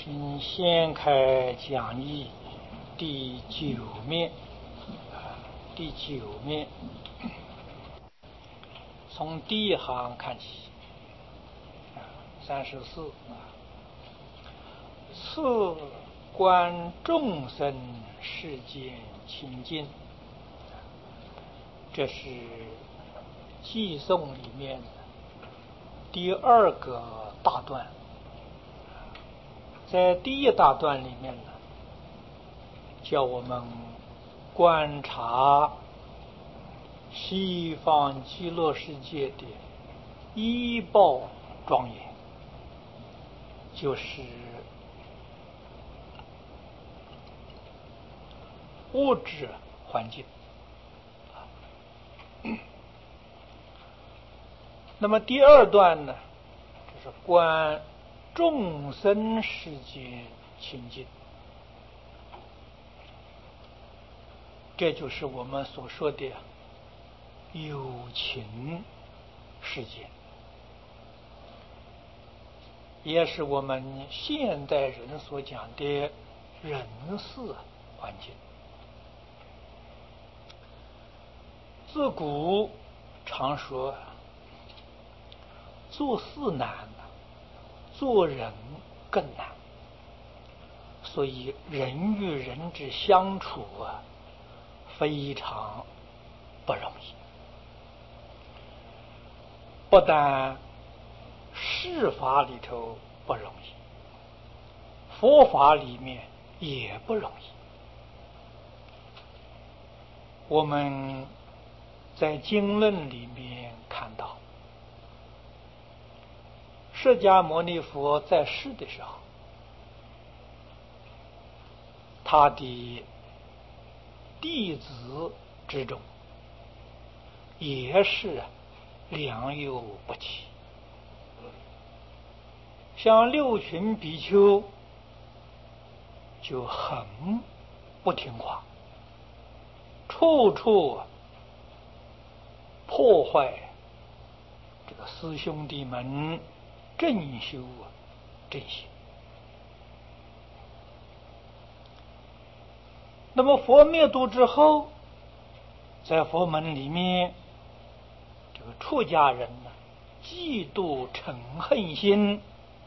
请掀开讲义第9面，第9面，从第一行看起，34。次观众生世间清净，这是偈颂里面第2个大段。在第一大段里面呢，叫我们观察西方极乐世界的依报庄严，就是物质环境。那么第2段呢，就是观众生世间清净，这就是我们所说的有情世界，也是我们现代人所讲的人世环境。自古常说做事难，做人更难，所以人与人之相处非常不容易。不但世法里头不容易，佛法里面也不容易。我们在经论里面看到，释迦牟尼佛在世的时候，他的弟子之中也是良莠不齐，像六群比丘就很不听话，处处破坏这个师兄弟们正修正行。那么佛灭度之后，在佛门里面，这个出家人呢，嫉妒嗔恨心，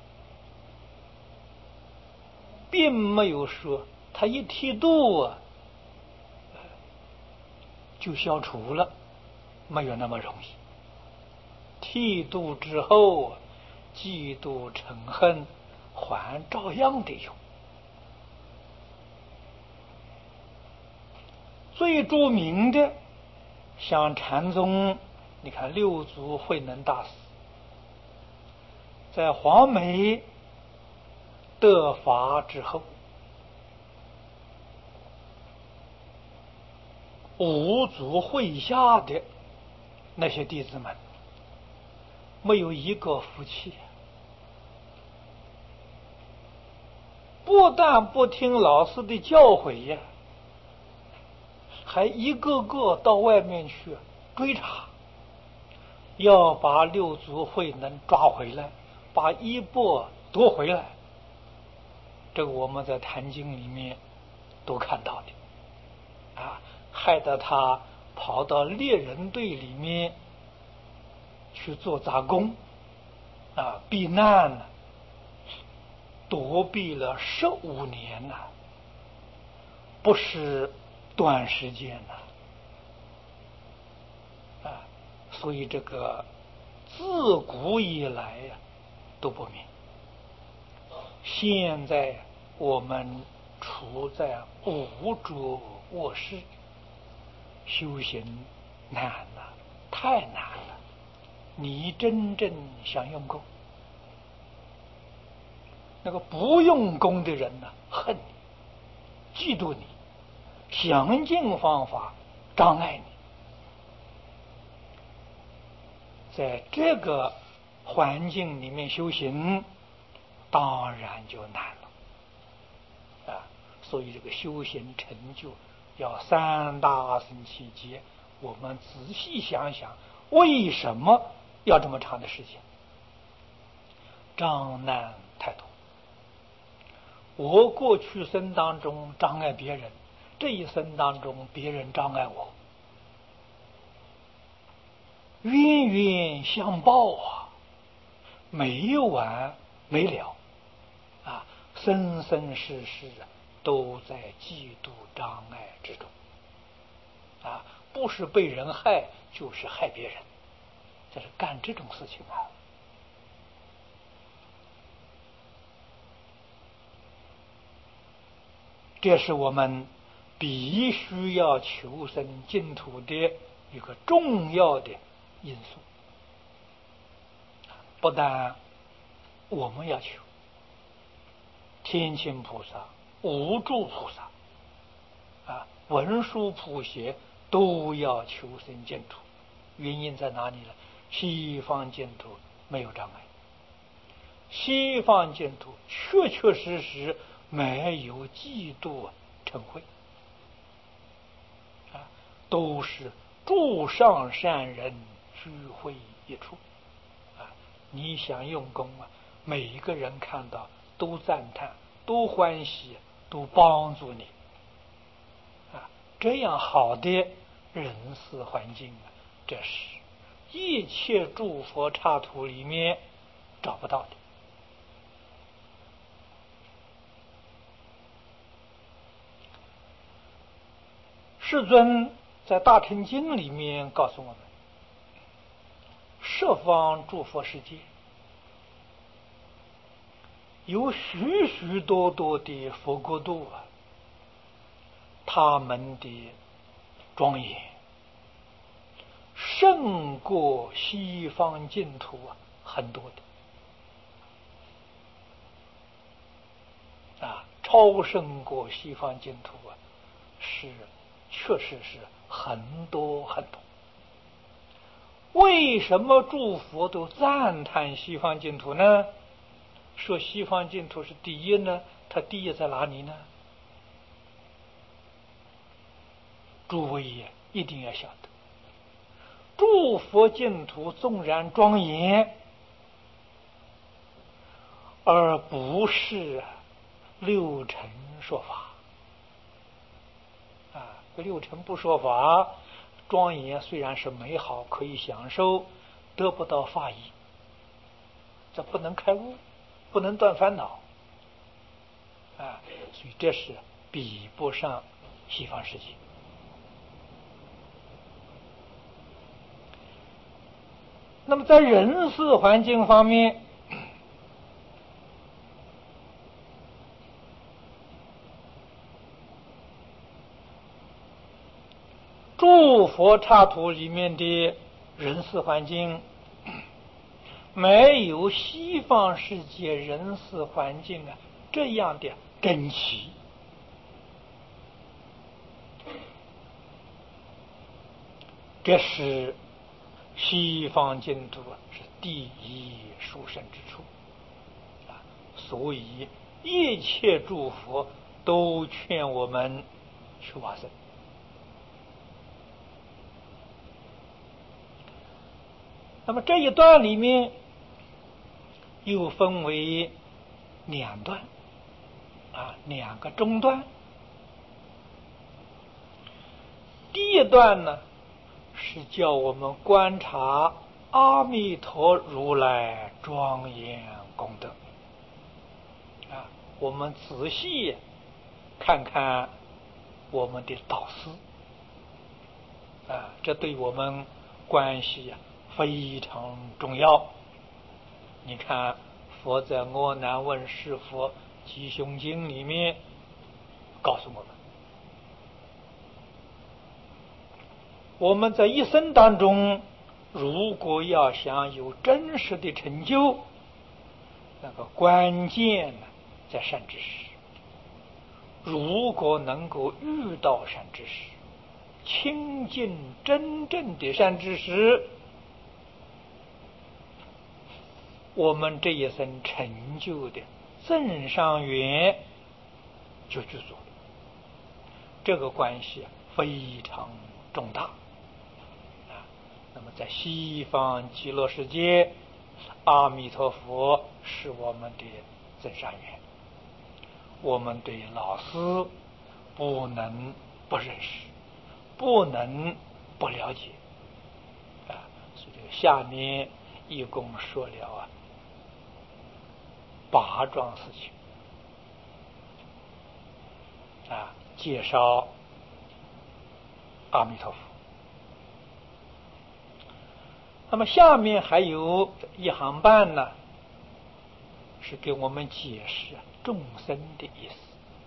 并没有说他一剃度就消除了，没有那么容易。剃度之后，嫉妒嗔恨还照样的有。最著名的像禅宗，你看六祖慧能大师在黄梅得法之后五祖会下的那些弟子们没有一个服气，不但不听老师的教诲呀，还一个个到外面去追查，要把六祖慧能抓回来，把衣钵夺回来。这个我们在《坛经》里面都看到的害得他跑到猎人队里面去做杂工避难了，躲避了15年了，不是短时间了所以这个自古以来都不明。现在我们处在无着卧室，修行难了，太难了。你真正想用功，那个不用功的人恨你，嫉妒你，想尽方法障碍你。在这个环境里面修行，当然就难了所以这个修行成就要3大阿僧祇劫。我们仔细想想，为什么要这么长的时间？障难太多。 我过去生当中障碍别人，这一生当中别人障碍我，冤冤相报啊，没完没了啊，生生世世都在嫉妒障碍之中啊，不是被人害就是害别人，这是干这种事情啊。这是我们必须要求生净土的一个重要的因素。不但我们要求，天亲菩萨、无住菩萨文殊普贤都要求生净土。原因在哪里呢？西方净土没有障碍，西方净土确确实实没有嫉妒嗔恚都是诸上善人聚会一处你想用功每一个人看到都赞叹，都欢喜，都帮助你这样好的人事环境这是一切诸佛刹土里面找不到的。世尊在《大乘经》里面告诉我们，十方诸佛世界有许许多多的佛国度他们的庄严胜过西方净土很多的超胜过西方净土是确实是很多很多。为什么诸佛都赞叹西方净土呢？说西方净土是第一呢？它第一在哪里呢？诸位也一定要晓得，诸佛净土纵然庄严，而不是六尘说法六尘不说法，庄严虽然是美好，可以享受，得不到法益，这不能开悟，不能断烦恼所以这是比不上西方世界。那么在人事环境方面，诸佛刹土里面的人事环境没有西方世界人事环境这样的整齐。这是西方净土是第一殊胜之处所以一切诸佛都劝我们去往生。那么这一段里面又分为两段两个中段。第一段呢是叫我们观察阿弥陀如来庄严功德我们仔细看看我们的导师这对我们关系非常重要。你看佛在《阿难问是佛吉凶经》里面告诉我们，我们在一生当中如果要想有真实的成就，那个关键在善知识。如果能够遇到善知识，亲近真正的善知识，我们这一生成就的增上缘就具足了。这个关系非常重大那么在西方极乐世界，阿弥陀佛是我们的增上缘， 我们对老师不能不认识，不能不了解啊。所以这个下面一共说了8桩事情啊，介绍阿弥陀佛。那么下面还有一行半呢，是给我们解释众生的意思。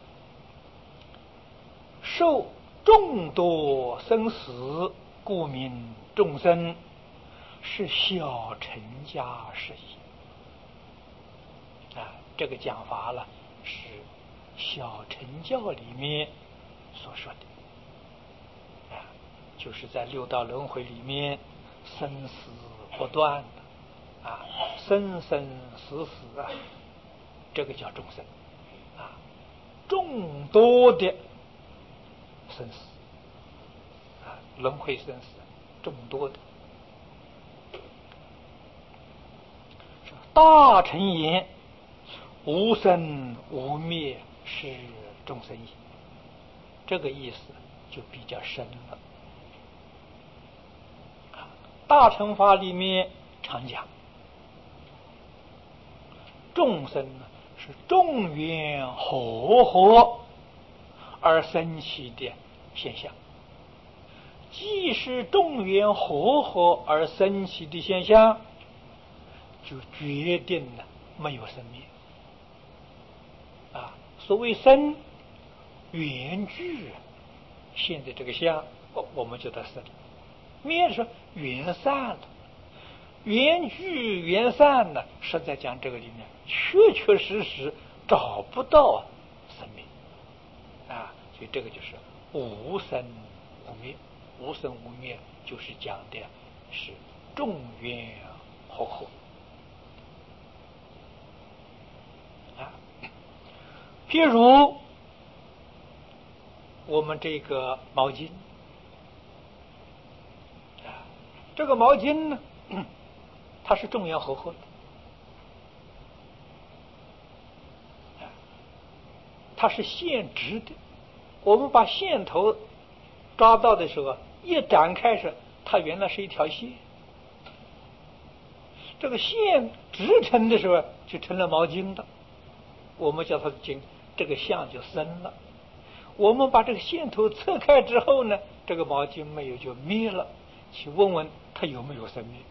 受众多生死，故名众生，是小乘家事宜啊。这个讲法了，是小乘教里面所说的啊，就是在六道轮回里面生死不断的啊，生生死死啊，这个叫众生啊，众多的生死啊，轮回生死众多的。大乘言无生无灭是众生也，这个意思就比较深了。大乘法里面常讲，众生呢是众缘和合而生起的现象。既是众缘和合而生起的现象，就决定了没有生灭啊。所谓生，缘聚现在这个相，我们叫它生；灭的时候缘散了，缘聚缘散呢，是在讲这个里面确确实实找不到生灭啊。所以这个就是无生无灭。无生无灭就是讲的是众缘和合啊。譬如我们这个毛巾啊，这个毛巾呢，它是众缘和合的啊，它是线直的。我们把线头抓到的时候，一展开时，它原来是一条线。这个线直成的时候，就成了毛巾的，我们叫它巾，这个相就生了。我们把这个线头侧开之后呢，这个毛巾没有就灭了。去问问它有没有生灭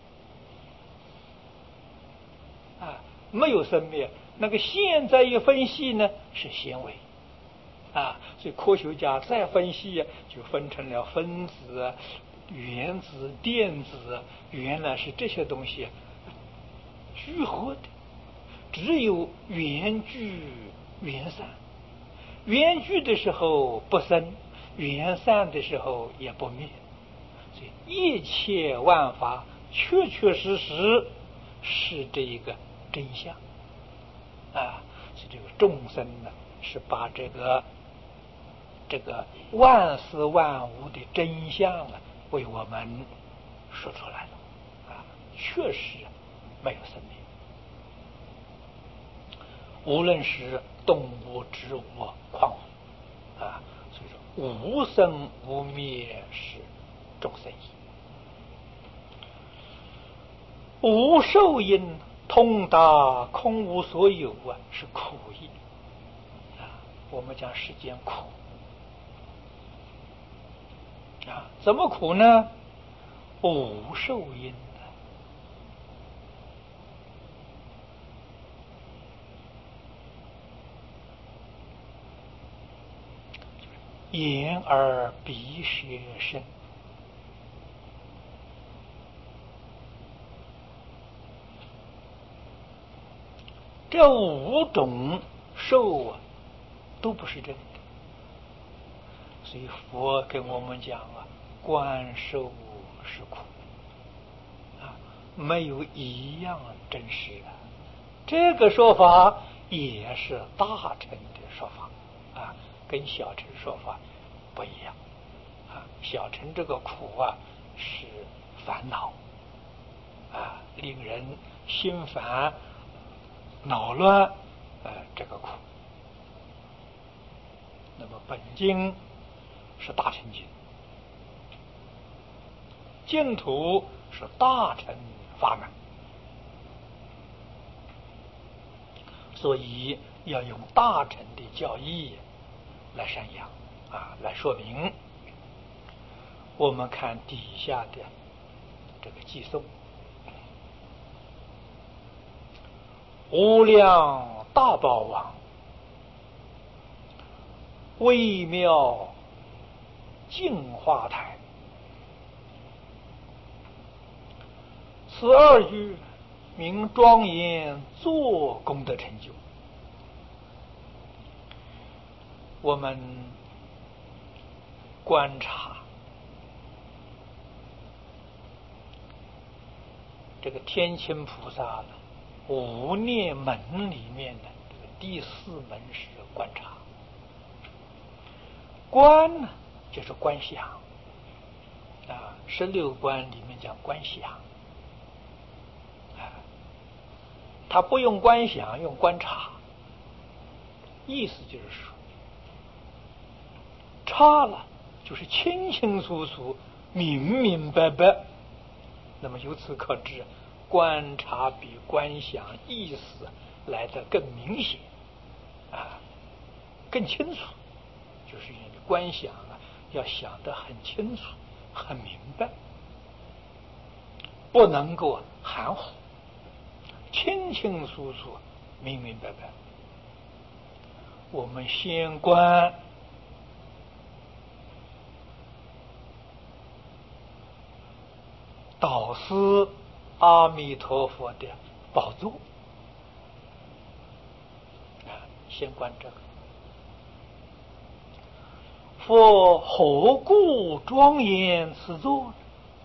啊？没有生灭，那个线再一分析呢，是纤维啊。所以科学家再分析就分成了分子、原子、电子，原来是这些东西聚合的。只有缘聚缘散，缘聚的时候不生，缘散的时候也不灭。所以一切万法确确实实是这一个真相啊。所以这个众生呢，是把这个万事万物的真相啊，为我们说出来了啊，确实没有生命。无论是动物、植物、矿物啊，所以说无生无灭是众生意。无受因通达空无所有啊，是苦意啊。我们讲世间苦啊，怎么苦呢？无受因眼耳鼻舌身，这5种受啊，都不是真的。所以佛跟我们讲啊，观受是苦啊，没有一样真实的。这个说法也是大乘的说法啊，跟小乘说法不一样啊。小乘这个苦啊是烦恼啊，令人心烦恼乱这个苦么本经是大乘经，净土是大乘法门，所以要用大乘的教义来宣扬来说明。我们看底下的这个偈颂：无量大宝王，微妙净化台。此二句名庄严做功德成就。我们观察这个天亲菩萨的无念门里面的这个第四门是观察。观呢，就是观想16观里面讲观想他不用观想，用观察，意思就是说，察了就是清清楚楚、明明白白。那么由此可知，观察比观想意思来得更明显更清楚。就是因为观想要想得很清楚、很明白，不能够含糊，清清楚楚、明明白白。我们先观导师阿弥陀佛的宝座先观这个。佛何故庄严此座？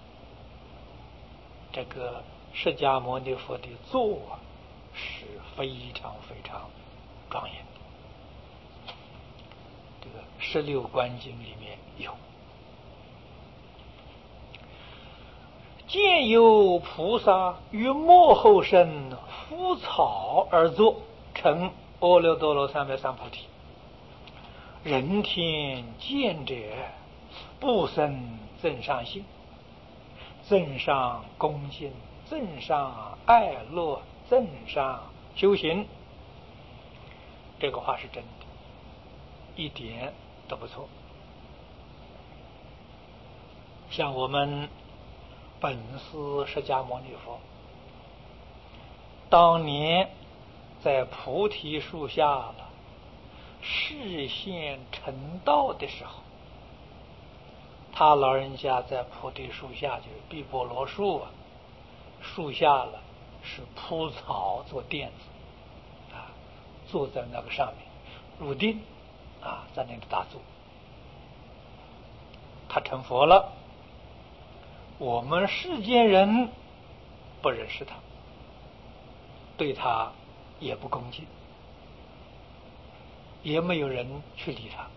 这个释迦牟尼佛的座是非常非常庄严的。这个16观经里面有。见有菩萨于末后生敷草而坐，成阿耨多罗三藐三菩提。人天见者，不生增上心，增上恭敬，增上爱乐，增上修行。这个话是真的，一点都不错。像我们本师释迦牟尼佛当年在菩提树下了示现成道的时候，他老人家在菩提树下，就是毗婆罗树树下了是铺草做垫子坐在那个上面入定在那里打坐。他成佛了，我们世间人不认识他，对他也不恭敬，也没有人去理他。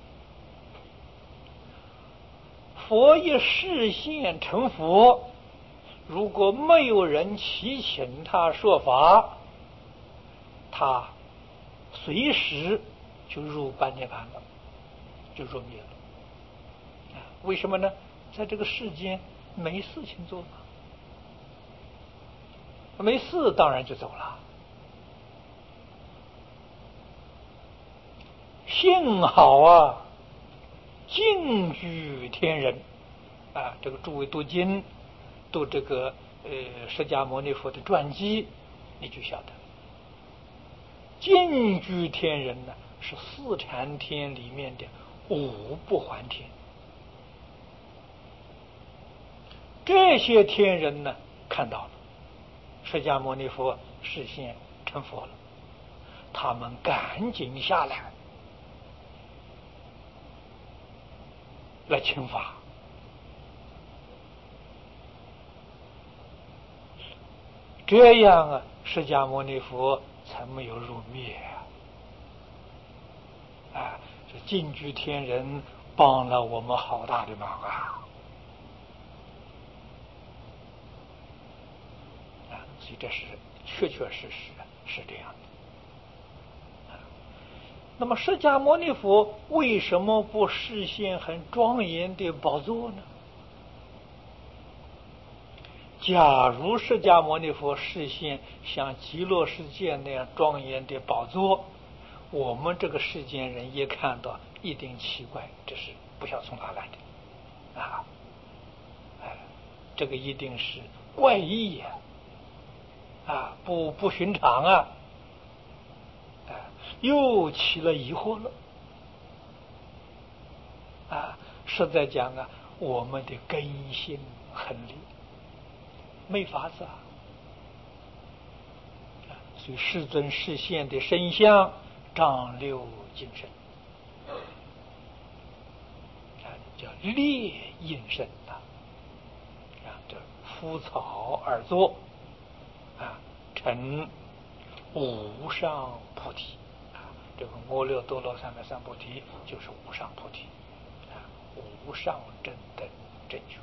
佛一示现成佛，如果没有人祈请他说法，他随时就入般涅槃了，就入灭了。为什么呢？在这个世间没事情做嘛，没事当然就走了。幸好净居天人这个诸位读经读这个释迦牟尼佛的传记，你就晓得净居天人呢是四禅天里面的五不还天。这些天人呢看到了释迦牟尼佛示现成佛了，他们赶紧下来请法。这样释迦牟尼佛才没有入灭这净居天人帮了我们好大的忙所以这是确确实实是这样的那么释迦牟尼佛为什么不实现很庄严的宝座呢？假如释迦牟尼佛实现像极乐世界那样庄严的宝座，我们这个世间人一看到，一定奇怪，这是不晓从哪来的啊！这个一定是怪异呀！不寻常啊！又起了疑惑了实在讲我们的根性很劣，没法子所以世尊示现的身相丈六金身叫劣应身这枯草而坐成无上菩提这个阿耨多罗三藐三菩提就是无上菩提无上正等正觉。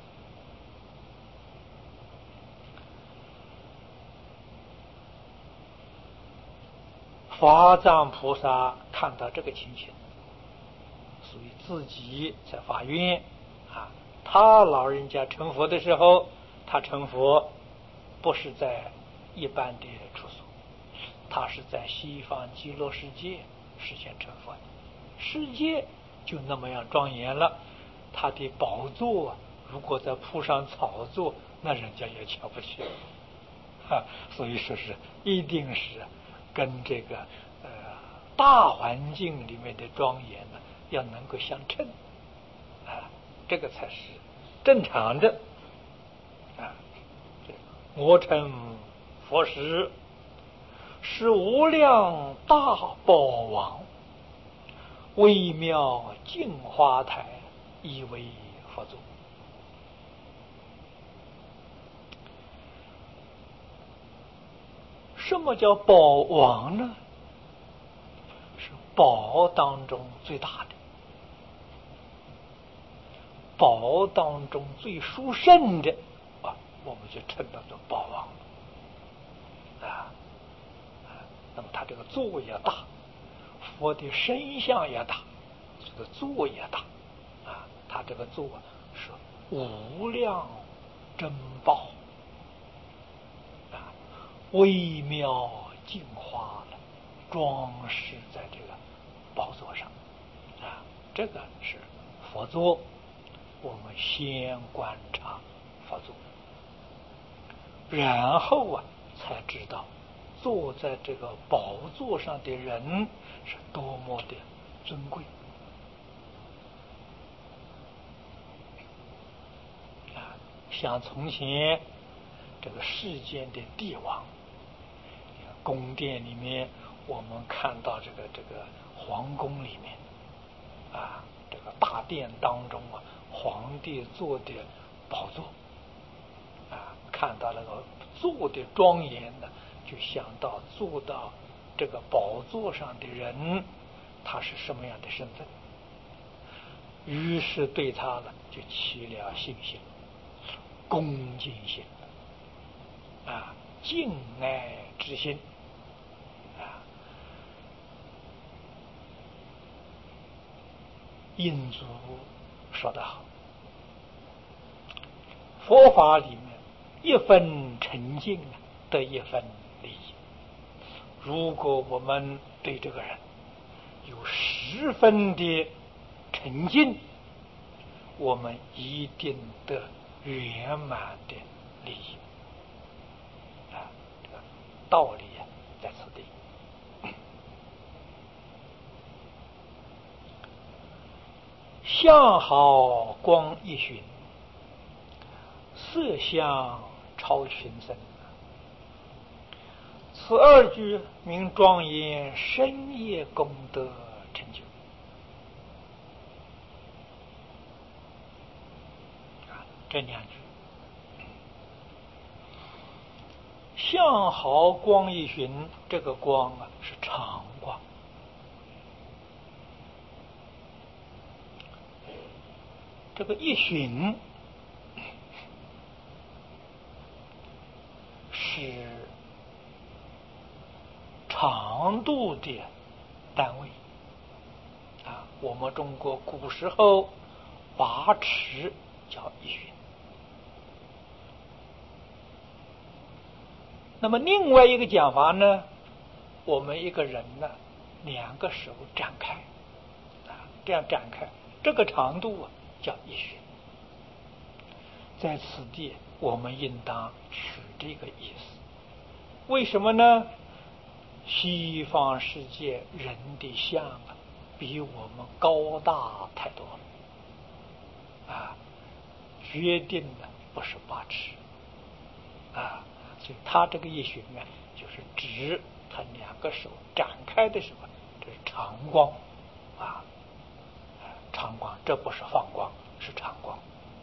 法藏菩萨看到这个情形，所以自己在发愿他老人家成佛的时候，他成佛不是在一般的处所，他是在西方极乐世界实现成佛的，世界就那么样庄严了。他的宝座如果再铺上草座，那人家也瞧不起所以说是一定是跟这个大环境里面的庄严呢要能够相称这个才是正常的我成佛时，是无量大宝王，微妙净花台，以为佛祖。什么叫宝王呢？是宝当中最大的，宝当中最殊胜的我们就称它做宝王那么他这个座也大，佛的身相也大，这个座也大他这个座是无量珍宝微妙净花了，装饰在这个宝座上这个是佛座。我们先观察佛座，然后才知道坐在这个宝座上的人是多么的尊贵像从前这个世间的帝王，宫殿里面我们看到这个皇宫里面这个大殿当中皇帝坐的宝座看到那个坐的庄严呢，就想到坐到这个宝座上的人他是什么样的身份，于是对他呢就起了信心、恭敬心敬爱之心印祖说得好，佛法里面一分沉静得一分利益。如果我们对这个人有10分的沉静，我们一定得圆满的利益这个道理在此地。相好光一寻，色相超群生。此2句名庄严深业功德成就这2句。相好光一寻，这个光是常光，这个一寻是长度的单位我们中国古时候把持叫一旬。那么另外一个讲法呢，我们一个人呢，两个手展开，这样展开，这个长度叫一旬。在此地，我们应当取这个意思。为什么呢？西方世界人的相比我们高大太多了，决定的不是八尺，所以他这个一旬呢，就是指他两个手展开的时候，这是长光，长光，这不是放光，是长光。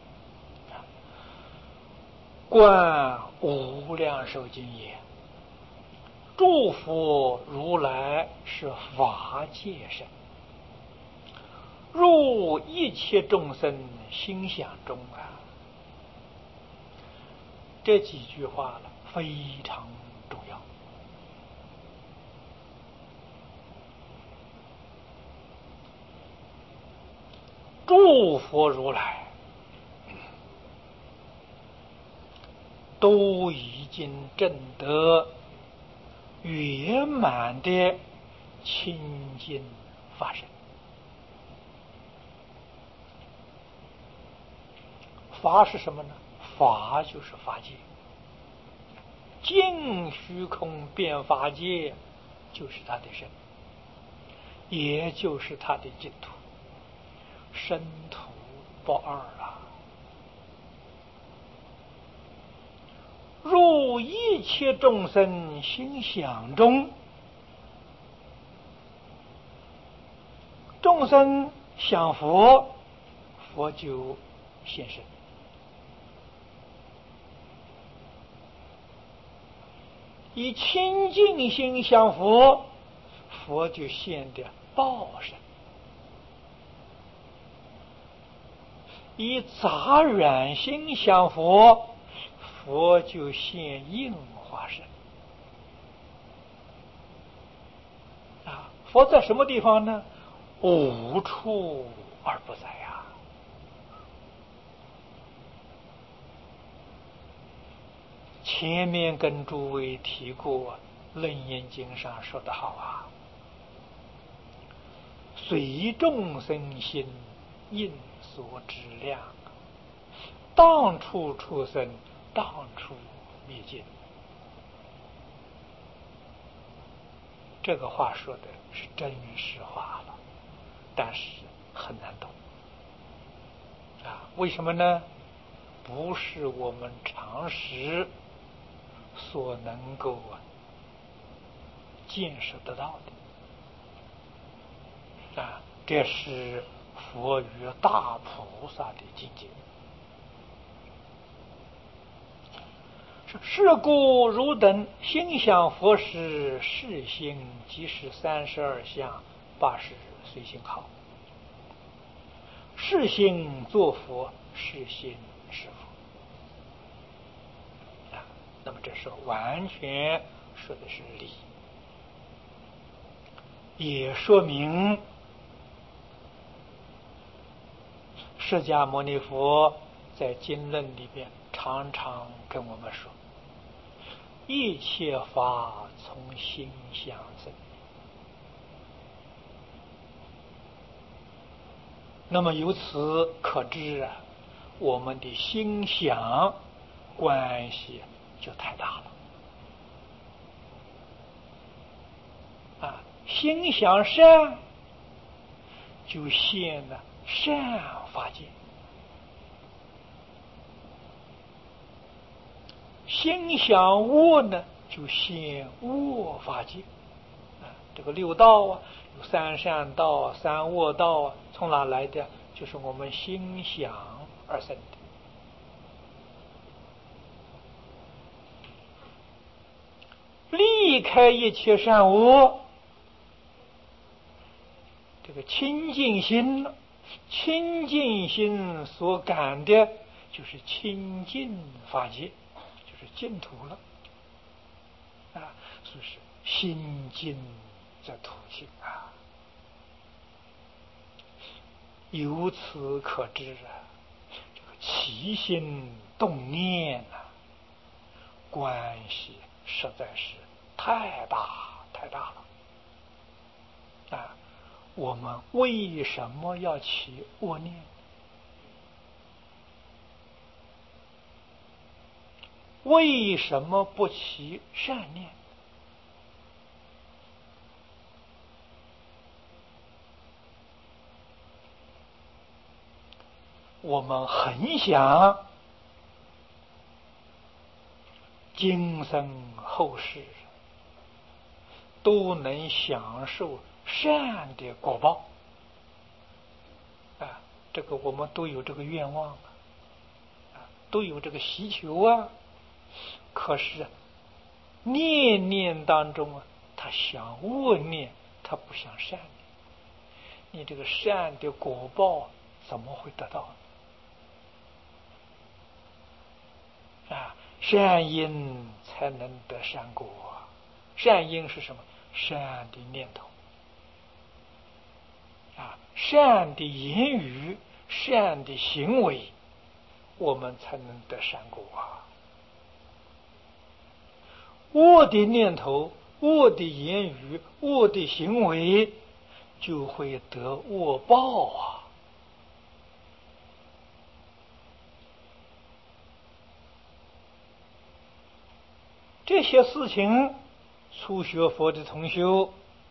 观无量寿经也，诸佛如来是法界身，入一切众生心想中这几句话了非常重要。诸佛如来都已经证得圆满的清净法身。法是什么呢？法就是法界，尽虚空遍法界就是他的身，也就是他的净土，身土不二入一切众生心想中，众生想佛，佛就现身；以清净心想佛，佛就现的报身；以杂染心想佛，佛就现应化身。佛在什么地方呢？无处而不在前面跟诸位提过，楞严经上说得好随众生心应所知量，当处出生，当处灭尽。这个话说的是真实话了，但是很难懂为什么呢？不是我们常识所能够见识得到的这是佛与大菩萨的境界。是故汝等心想佛时，是心即是32相80随心好。是心作佛，是心是佛那么这是完全说的是理，也说明释迦牟尼佛在经论里边常常跟我们说，一切法从心想生。那么由此可知我们的心想关系就太大了心想善，就现了善法界；心想恶呢，就现恶法界。这个六道有三善道、三恶道从哪来的？就是我们心想而生的。离开一切善恶，这个清净心，清净心所感的就是清净法界，就是净土了所以是心净则土净由此可知啊，这个起心动念啊，关系实在是太大太大了啊！我们为什么要起恶念？为什么不起善念？我们很想今生后世都能享受善的果报啊！这个我们都有这个愿望啊，都有这个需求啊。可是念念当中啊，他想恶念，他不想善念。你这个善的果报怎么会得到呢？啊，善因才能得善果。善因是什么？善的念头啊，善的言语，善的行为，我们才能得善果啊。恶的念头、恶的言语、恶的行为，就会得恶报啊！这些事情，初学佛的同修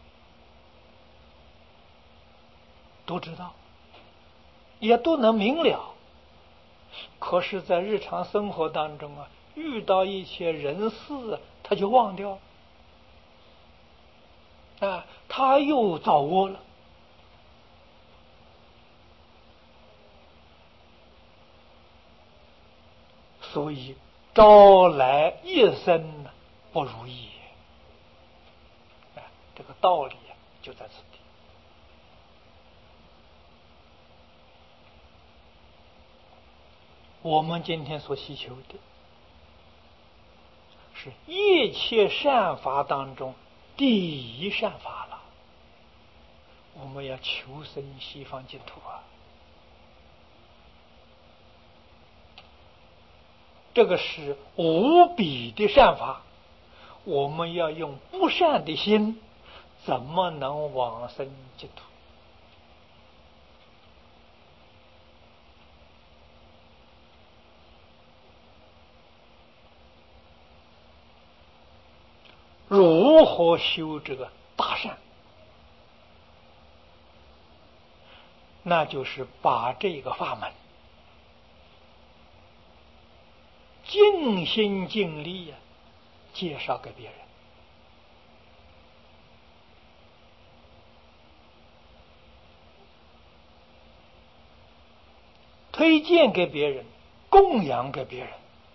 都知道，也都能明了。可是，在日常生活当中啊，遇到一些人事，他就忘掉啊，他又造恶了。所以招来一生不如意啊，这个道理就在此地。我们今天所祈求的是一切善法当中第一善法了。我们要求生西方净土啊！这个是无比的善法，我们要用不善的心，怎么能往生净土？如何修这个大善？那就是把这个法门尽心尽力介绍给别人，推荐给别人，供养给别人。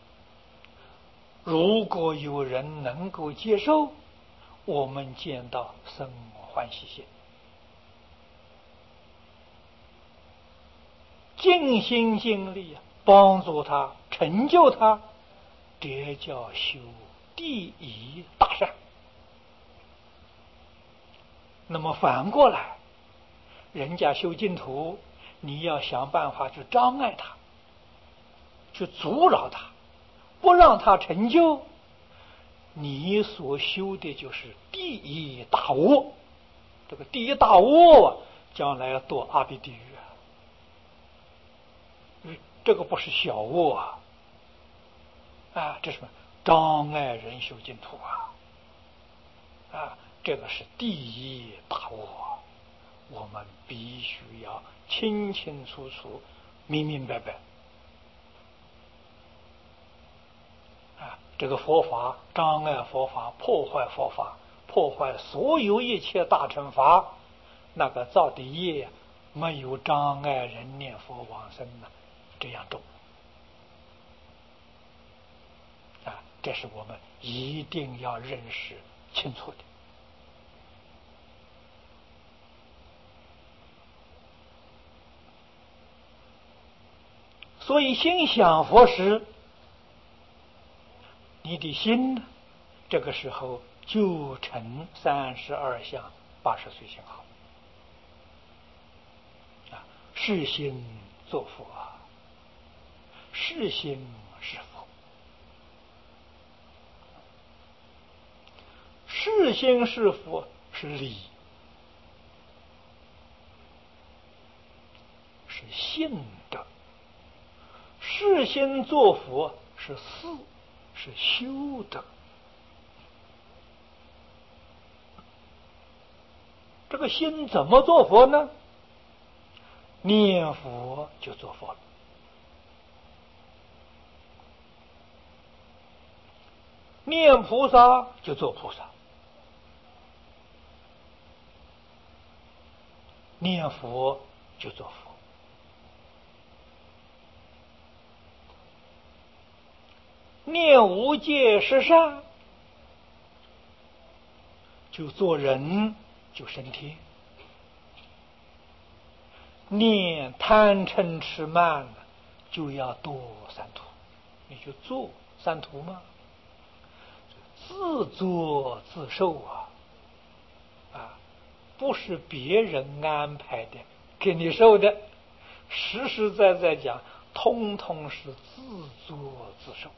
如果有人能够接受，我们见到生欢喜心，尽心尽力帮助他，成就他，这叫修第一大善。那么反过来，人家修净土，你要想办法去障碍他，去阻扰他，不让他成就，你所修的就是第一大恶。这个第一大恶将来要堕阿鼻地狱这个不是小恶这是什么？障碍人修净土这个是第一大恶，我们必须要清清楚楚、明明白白这个佛法障碍佛法，破坏佛法，破坏所有一切大乘法，那个造的业没有障碍人念佛往生这样重这是我们一定要认识清楚的。所以心想佛时，你的心呢，这个时候就成32相80随行好。 是心作佛啊，是心是佛。是心是佛是理，是信德；是心作佛是事，是修德。这个心怎么做佛呢？念佛就做佛了。念菩萨就做菩萨，念佛就做佛，念无戒十善就做人，就升天；念贪嗔痴慢就要堕三途，你就做三途吗？自作自受啊，不是别人安排的给你受的，实实在在讲，通通是自作自受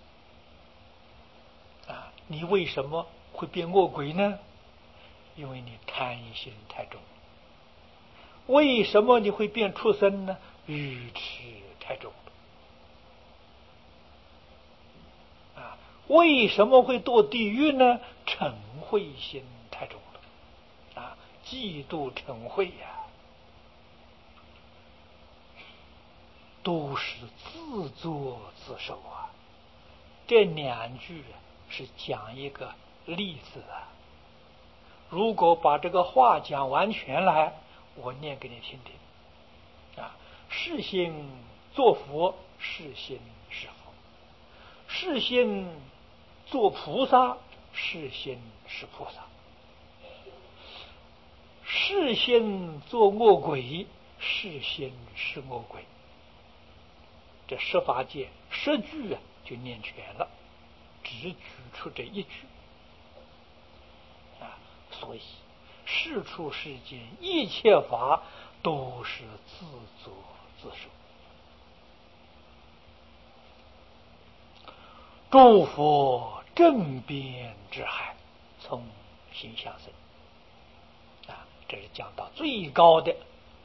啊！你为什么会变恶鬼呢？因为你贪心太重。为什么你会变畜生呢？愚痴太重啊！为什么会堕地狱呢？嗔恚心太重了啊！嫉妒嗔恚呀，都是自作自受啊！这两句是讲一个例子啊。如果把这个话讲完全来，我念给你听听啊。是心作佛，是心是佛；是心做菩萨，是心是菩萨；是心做恶鬼，是心是恶鬼。这十法界十句就念全了，只举出这一句啊。所以世出世间一切法都是自作自受。诸佛正遍之海，从心相生啊，这是讲到最高的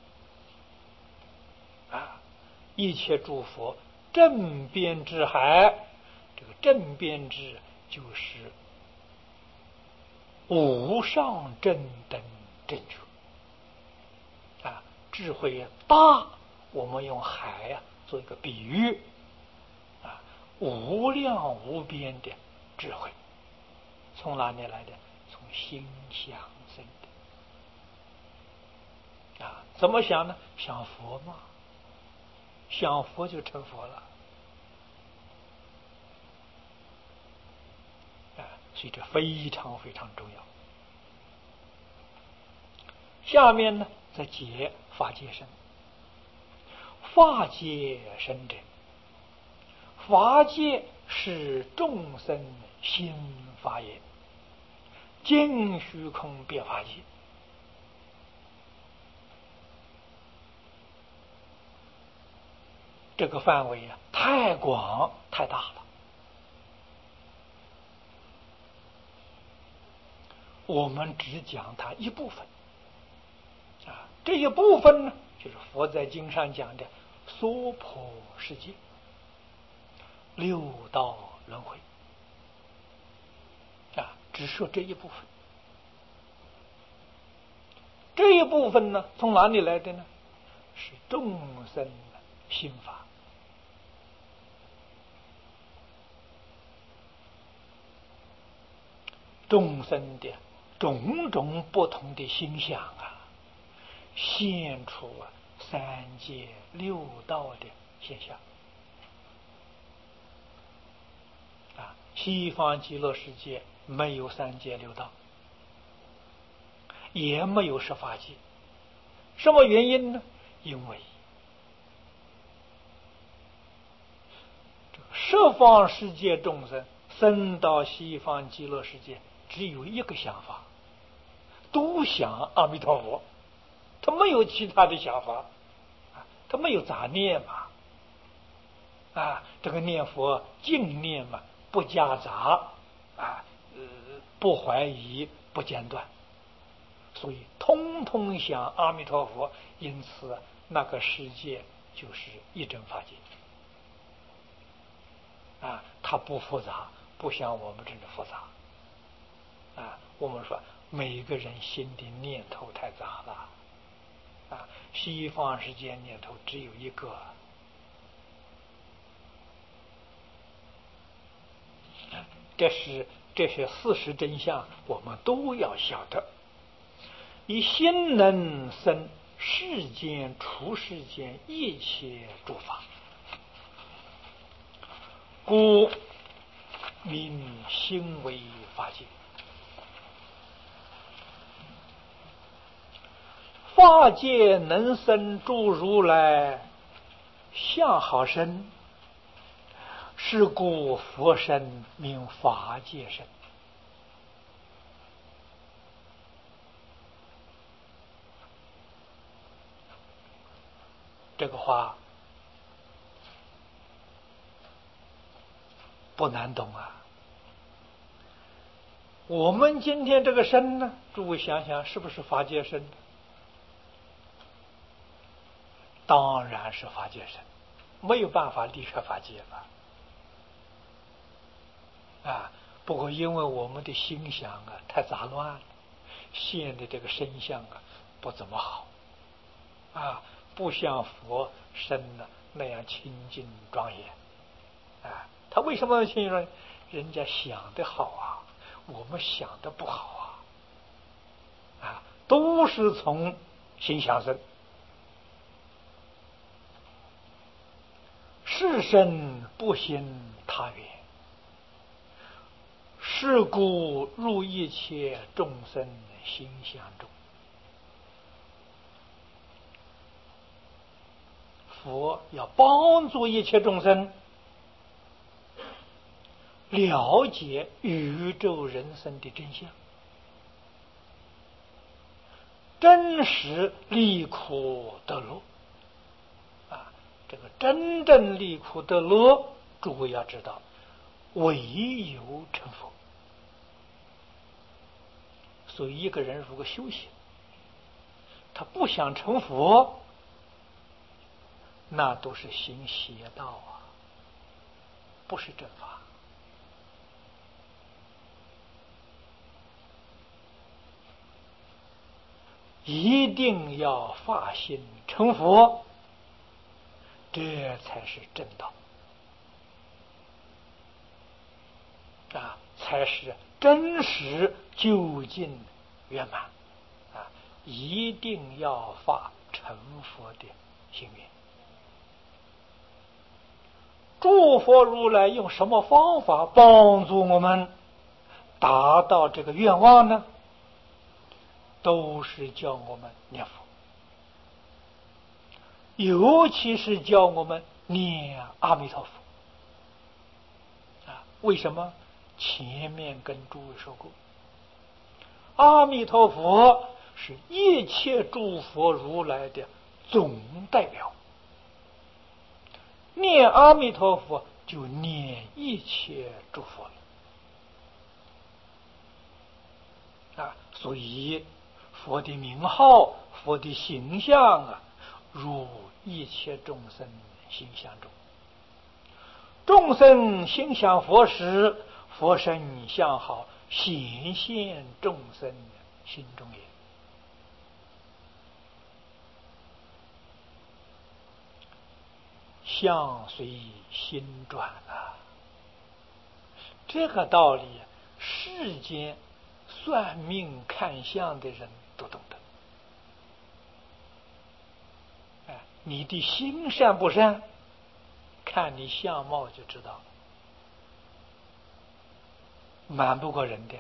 啊。一切诸佛正遍之海，这个正遍之就是无上正等正觉啊，智慧大，我们用海做一个比喻啊，无量无边的智慧，从哪里来的？从心想生的啊。怎么想呢？想佛嘛，想佛就成佛了啊，所以这非常非常重要。下面呢，再解法界身。法界身者，法界是众生心法也，尽虚空别法界。这个范围太广太大了，我们只讲它一部分啊。这一部分呢，就是佛在经上讲的娑婆世界、六道轮回啊，只说这一部分。这一部分呢，从哪里来的呢？是众生心法。众生的种种不同的心想现出三界六道的现象啊。西方极乐世界没有三界六道，也没有十法界。什么原因呢？因为十方世界众生生到西方极乐世界，只有一个想法，都想阿弥陀佛，他没有其他的想法啊。 他没有杂念嘛。这个念佛净念嘛，不夹杂，不怀疑，不间断，所以通通想阿弥陀佛，因此那个世界就是一真法界。它不复杂，不像我们这里复杂。我们说每个人心的念头太杂了。西方世界念头只有一个。这些事实真相，我们都要晓得。以心能生世间处世间一切诸法，故名心为法界。法界能生诸如来相好身，是故佛身名法界身。这个话不难懂啊。我们今天这个身呢，诸位想想，是不是法界身？当然是法界身，没有办法离开法界了。不过因为我们的心想太杂乱了，现的这个身相不怎么好，不像佛身那样清净庄严。他为什么要清净庄严？人家想的好我们想的不好都是从心想生。是身不兴他缘，是故入一切众生心相中。佛要帮助一切众生了解宇宙人生的真相，真实离苦得乐。这个真正离苦得乐，诸位要知道，唯有成佛。所以一个人如果修行，他不想成佛，那都是行邪道不是正法。一定要发心成佛，这才是正道才是真实究竟圆满一定要发成佛的心愿。诸佛如来用什么方法帮助我们达到这个愿望呢？都是教我们念佛，尤其是教我们念阿弥陀佛为什么？前面跟诸位说过，阿弥陀佛是一切诸佛如来的总代表，念阿弥陀佛就念一切诸佛了所以佛的名号，佛的形象入一切众生心相中。众生心想佛时，佛身相好，显现众生心中也。相随心转这个道理世间算命看相的人都懂得。你的心善不善，看你相貌就知道，瞒不过人的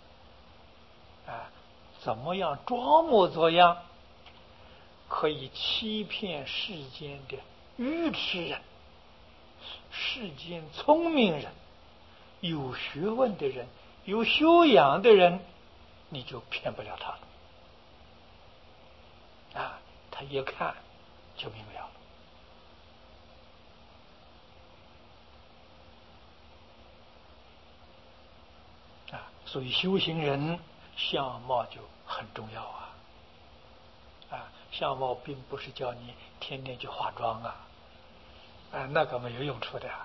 怎么样装模作样，可以欺骗世间的愚痴人，世间聪明人，有学问的人，有修养的人，你就骗不了他了他一看就明了所以修行人相貌就很重要相貌并不是叫你天天去化妆那个没有用处的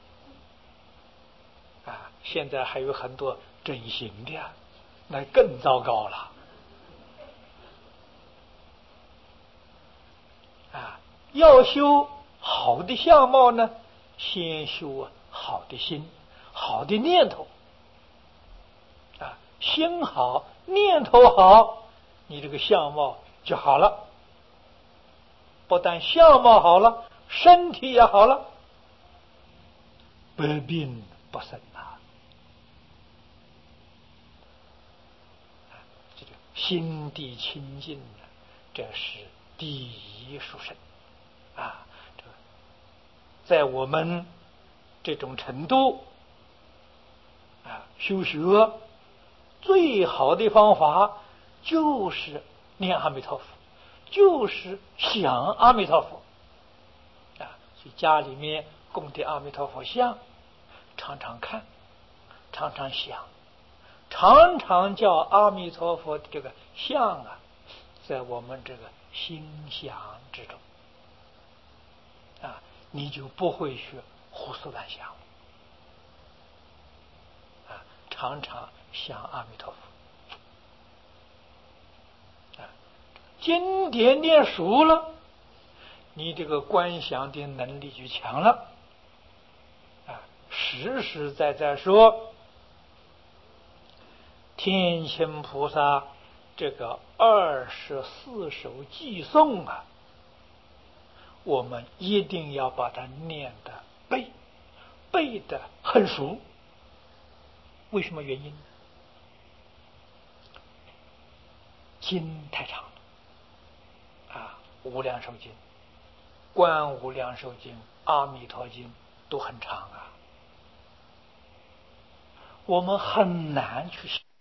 现在还有很多整形的那更糟糕了要修好的相貌呢，先修好的心，好的念头心好，念头好，你这个相貌就好了。不但相貌好了，身体也好了，百病不生这个心地清净这是第一殊胜这在我们这种程度修学最好的方法就是念阿弥陀佛，就是想阿弥陀佛所以家里面供的阿弥陀佛像常常看，常常想，常常叫阿弥陀佛的这个像在我们这个心想之中你就不会去胡思乱想常常想阿弥陀佛经典念熟了，你这个观想的能力就强了实实在在说，天亲菩萨这个24首偈颂我们一定要把它念得背得很熟。为什么原因？经太长了无量寿经、观无量寿经、阿弥陀经都很长我们很难去